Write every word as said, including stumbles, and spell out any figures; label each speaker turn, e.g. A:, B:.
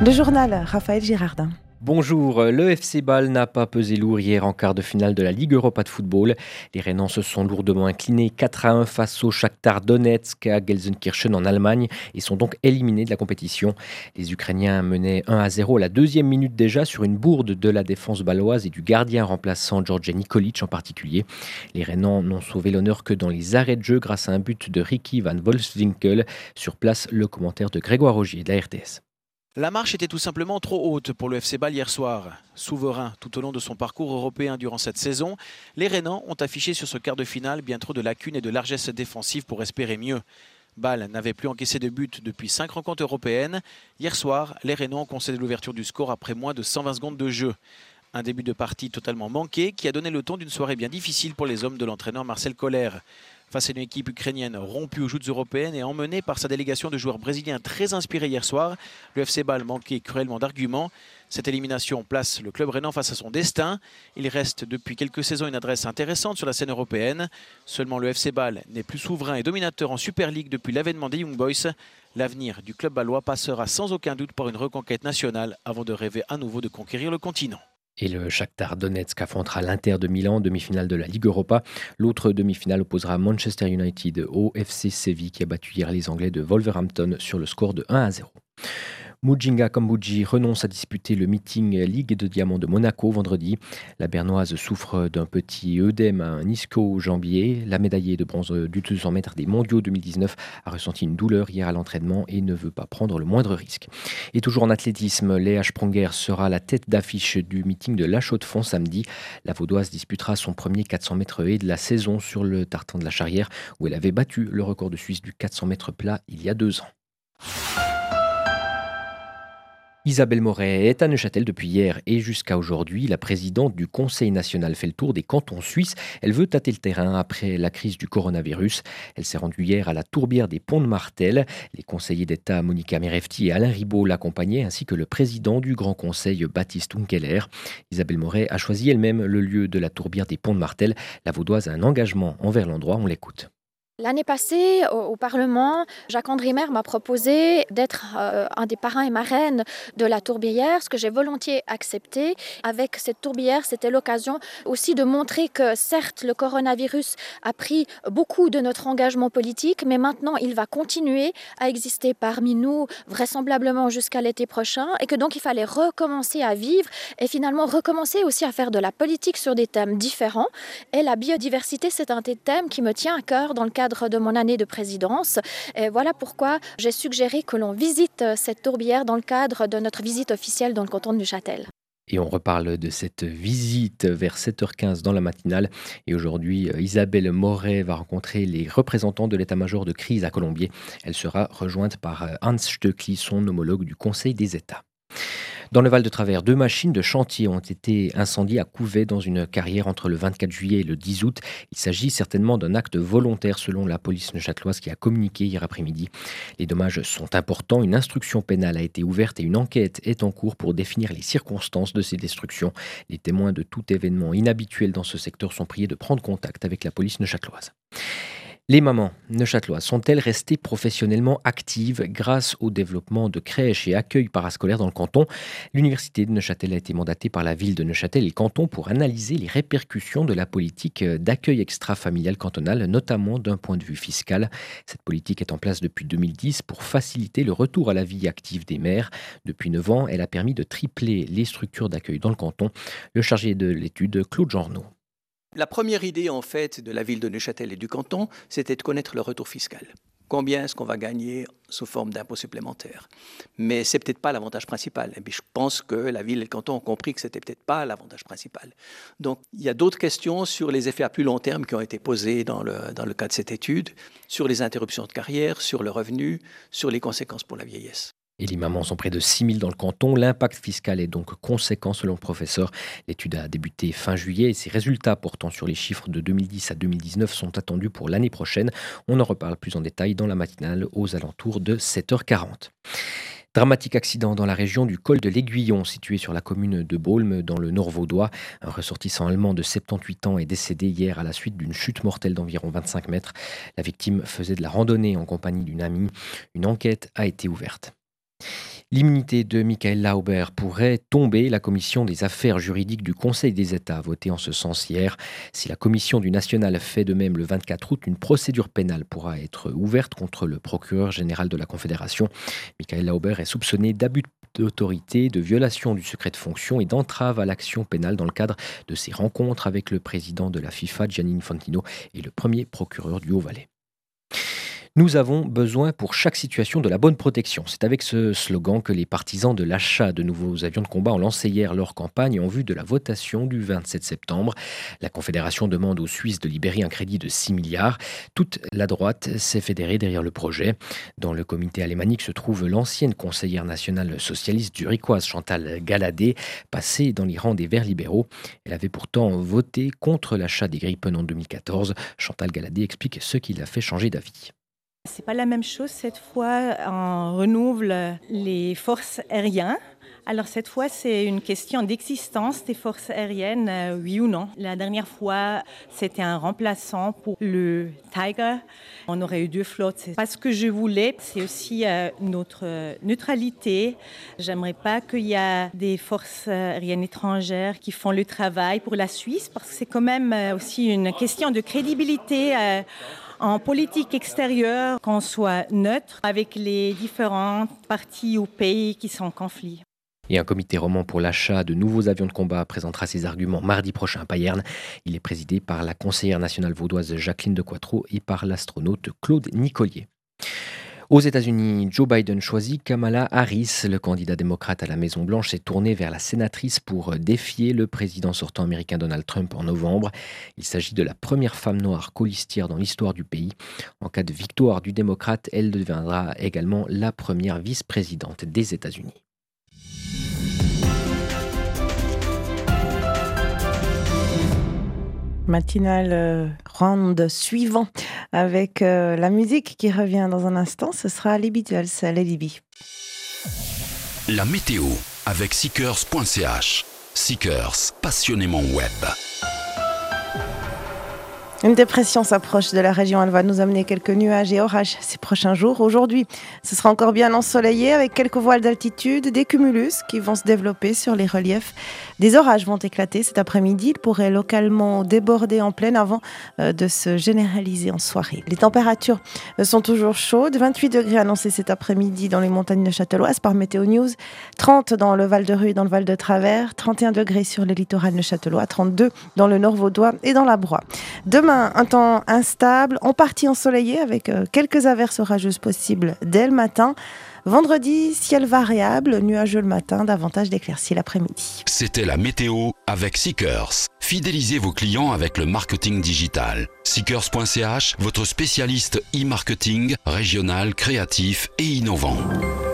A: Le journal, Raphaël Girardin.
B: Bonjour, le F C Bâle n'a pas pesé lourd hier en quart de finale de la Ligue Europa de football. Les Rhénans se sont lourdement inclinés quatre à un face au Shakhtar Donetsk à Gelsenkirchen en Allemagne et sont donc éliminés de la compétition. Les Ukrainiens menaient un à zéro à la deuxième minute déjà sur une bourde de la défense bâloise et du gardien remplaçant Georgia Nikolic en particulier. Les Rhénans n'ont sauvé l'honneur que dans les arrêts de jeu grâce à un but de Ricky van Wolfswinkel. Sur place, le commentaire de Grégoire Rogier de la R T S.
C: La marche était tout simplement trop haute pour le F C Bâle hier soir. Souverain tout au long de son parcours européen durant cette saison, les Rhénans ont affiché sur ce quart de finale bien trop de lacunes et de largesses défensives pour espérer mieux. Bâle n'avait plus encaissé de but depuis cinq rencontres européennes. Hier soir, les Rhénans ont concédé l'ouverture du score après moins de cent vingt secondes de jeu. Un début de partie totalement manqué qui a donné le ton d'une soirée bien difficile pour les hommes de l'entraîneur Marcel Koller. Face à une équipe ukrainienne rompue aux joutes européennes et emmenée par sa délégation de joueurs brésiliens très inspirés hier soir, le F C Bâle manquait cruellement d'arguments. Cette élimination place le club rhénan face à son destin. Il reste depuis quelques saisons une adresse intéressante sur la scène européenne. Seulement le F C Bâle n'est plus souverain et dominateur en Super League depuis l'avènement des Young Boys. L'avenir du club bâlois passera sans aucun doute par une reconquête nationale avant de rêver à nouveau de conquérir le continent.
B: Et le Shakhtar Donetsk affrontera l'Inter de Milan, demi-finale de la Ligue Europa. L'autre demi-finale opposera Manchester United au F C Séville qui a battu hier les Anglais de Wolverhampton sur le score de un à zéro. Mujinga Kambodji renonce à disputer le meeting Ligue de Diamant de Monaco vendredi. La Bernoise souffre d'un petit œdème à un ischio-jambier. La médaillée de bronze du deux cents mètres des mondiaux deux mille dix-neuf a ressenti une douleur hier à l'entraînement et ne veut pas prendre le moindre risque. Et toujours en athlétisme, Léa Spronger sera la tête d'affiche du meeting de La Chaux-de-Fonds samedi. La Vaudoise disputera son premier quatre cents mètres haies de la saison sur le tartan de la Charrière où elle avait battu le record de Suisse du quatre cents mètres plat il y a deux ans. Isabelle Moret est à Neuchâtel depuis hier et jusqu'à aujourd'hui. La présidente du Conseil national fait le tour des cantons suisses. Elle veut tâter le terrain après la crise du coronavirus. Elle s'est rendue hier à la tourbière des Ponts de Martel. Les conseillers d'État Monica Merefti et Alain Ribaud l'accompagnaient, ainsi que le président du Grand Conseil Baptiste Unkeler. Isabelle Moret a choisi elle-même le lieu de la tourbière des Ponts de Martel. La Vaudoise a un engagement envers l'endroit. On l'écoute.
D: L'année passée, au, au Parlement, Jacques-André Maire m'a proposé d'être euh, un des parrains et marraines de la tourbière, ce que j'ai volontiers accepté. Avec cette tourbière, c'était l'occasion aussi de montrer que certes, le coronavirus a pris beaucoup de notre engagement politique, mais maintenant, il va continuer à exister parmi nous, vraisemblablement jusqu'à l'été prochain, et que donc il fallait recommencer à vivre et finalement recommencer aussi à faire de la politique sur des thèmes différents. Et la biodiversité, c'est un des thèmes qui me tient à cœur dans le cadre de mon année de présidence. Et voilà pourquoi j'ai suggéré que l'on visite cette tourbière dans le cadre de notre visite officielle dans le canton de Neuchâtel.
B: Et on reparle de cette visite vers sept heures quinze dans la matinale. Et aujourd'hui, Isabelle Moret va rencontrer les représentants de l'état-major de crise à Colombier. Elle sera rejointe par Hans Stöckli, son homologue du Conseil des États. Dans le Val de Travers, deux machines de chantier ont été incendiées à Couvet dans une carrière entre le vingt-quatre juillet et le dix août. Il s'agit certainement d'un acte volontaire selon la police neuchâteloise qui a communiqué hier après-midi. Les dommages sont importants. Une instruction pénale a été ouverte et une enquête est en cours pour définir les circonstances de ces destructions. Les témoins de tout événement inhabituel dans ce secteur sont priés de prendre contact avec la police neuchâteloise. Les mamans neuchâteloises sont-elles restées professionnellement actives grâce au développement de crèches et accueils parascolaires dans le canton? L'université de Neuchâtel a été mandatée par la ville de Neuchâtel et le canton pour analyser les répercussions de la politique d'accueil extra-familial cantonal, notamment d'un point de vue fiscal. Cette politique est en place depuis deux mille dix pour faciliter le retour à la vie active des mères. Depuis neuf ans, elle a permis de tripler les structures d'accueil dans le canton. Le chargé de l'étude, Claude Jornaud.
E: La première idée, en fait, de la ville de Neuchâtel et du canton, c'était de connaître le retour fiscal. Combien est-ce qu'on va gagner sous forme d'impôts supplémentaires? Mais ce n'est peut-être pas l'avantage principal. Et puis je pense que la ville et le canton ont compris que ce n'était peut-être pas l'avantage principal. Donc il y a d'autres questions sur les effets à plus long terme qui ont été posées dans le, dans le cadre de cette étude, sur les interruptions de carrière, sur le revenu, sur les conséquences pour la vieillesse.
B: Et les mamans sont près de six mille dans le canton. L'impact fiscal est donc conséquent selon le professeur. L'étude a débuté fin juillet et ses résultats portant sur les chiffres de deux mille dix à deux mille dix-neuf sont attendus pour l'année prochaine. On en reparle plus en détail dans la matinale aux alentours de sept heures quarante. Dramatique accident dans la région du col de l'Aiguillon, situé sur la commune de Baulmes, dans le Nord vaudois. Un ressortissant allemand de soixante-dix-huit ans est décédé hier à la suite d'une chute mortelle d'environ vingt-cinq mètres. La victime faisait de la randonnée en compagnie d'une amie. Une enquête a été ouverte. L'immunité de Michael Lauber pourrait tomber. La commission des affaires juridiques du Conseil des États a voté en ce sens hier. Si la commission du national fait de même le vingt-quatre août, une procédure pénale pourra être ouverte contre le procureur général de la Confédération. Michael Lauber est soupçonné d'abus d'autorité, de violation du secret de fonction et d'entrave à l'action pénale dans le cadre de ses rencontres avec le président de la FIFA, Gianni Infantino, et le premier procureur du Haut-Valais. Nous avons besoin pour chaque situation de la bonne protection. C'est avec ce slogan que les partisans de l'achat de nouveaux avions de combat ont lancé hier leur campagne en vue de la votation du vingt-sept septembre. La Confédération demande aux Suisses de libérer un crédit de six milliards. Toute la droite s'est fédérée derrière le projet. Dans le comité alémanique se trouve l'ancienne conseillère nationale socialiste zurichoise Chantal Galadé, passée dans les rangs des Verts libéraux. Elle avait pourtant voté contre l'achat des Gripen en deux mille quatorze. Chantal Galadé explique ce qui l'a fait changer d'avis.
F: C'est pas la même chose cette fois, on renouvelle les forces aériennes. Alors cette fois, c'est une question d'existence des forces aériennes, euh, oui ou non. La dernière fois, c'était un remplaçant pour le Tiger. On aurait eu deux flottes. C'est pas ce que je voulais. C'est aussi euh, notre neutralité. J'aimerais pas qu'il y ait des forces aériennes étrangères qui font le travail pour la Suisse, parce que c'est quand même euh, aussi une question de crédibilité. Euh, En politique extérieure, qu'on soit neutre avec les différents partis ou pays qui sont en conflit.
B: Et un comité roman pour l'achat de nouveaux avions de combat présentera ses arguments mardi prochain à Payerne. Il est présidé par la conseillère nationale vaudoise Jacqueline de Quattro et par l'astronaute Claude Nicolier. Aux États-Unis, Joe Biden choisit Kamala Harris. Le candidat démocrate à la Maison-Blanche s'est tourné vers la sénatrice pour défier le président sortant américain Donald Trump en novembre. Il s'agit de la première femme noire colistière dans l'histoire du pays. En cas de victoire du démocrate, elle deviendra également la première vice-présidente des États-Unis.
A: Matinale euh, round suivant avec euh, la musique qui revient dans un instant. Ce sera les Beatles, Lady B.
G: La météo avec Seekers point c h. Seekers, passionnément web.
A: Une dépression s'approche de la région. Elle va nous amener quelques nuages et orages ces prochains jours. Aujourd'hui, ce sera encore bien ensoleillé avec quelques voiles d'altitude, des cumulus qui vont se développer sur les reliefs. Des orages vont éclater cet après-midi. Ils pourraient localement déborder en pleine avant de se généraliser en soirée. Les températures sont toujours chaudes. vingt-huit degrés annoncés cet après-midi dans les montagnes neuchâteloises par Météo News. trente dans le Val de Rue et dans le Val de Travers. trente et un degrés sur le littoral neuchâtelois. trente-deux dans le Nord vaudois et dans la Broye. Demain, un temps instable, en partie ensoleillé avec quelques averses orageuses possibles dès le matin. Vendredi, ciel variable, nuageux le matin, davantage d'éclaircies l'après-midi.
G: C'était la météo avec Seekers. Fidélisez vos clients avec le marketing digital. Seekers point c h, votre spécialiste e-marketing, régional, créatif et innovant.